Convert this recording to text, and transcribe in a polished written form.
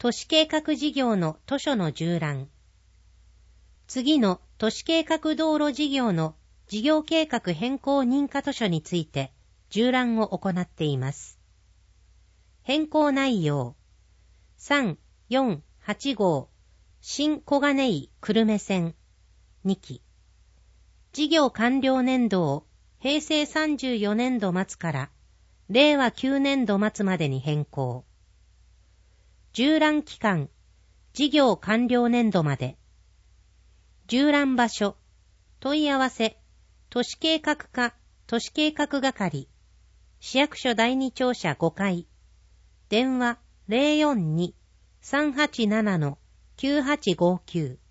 都市計画事業の図書の縦覧。次の都市計画道路事業の事業計画変更認可図書について縦覧を行っています。変更内容。3、4、8号、新小金井久留米線、2期。事業完了年度を平成34年度末から令和9年度末までに変更。縦覧期間、事業完了年度まで。縦覧場所、問い合わせ、都市計画課、都市計画係、市役所第二庁舎5階、電話 042-387-9859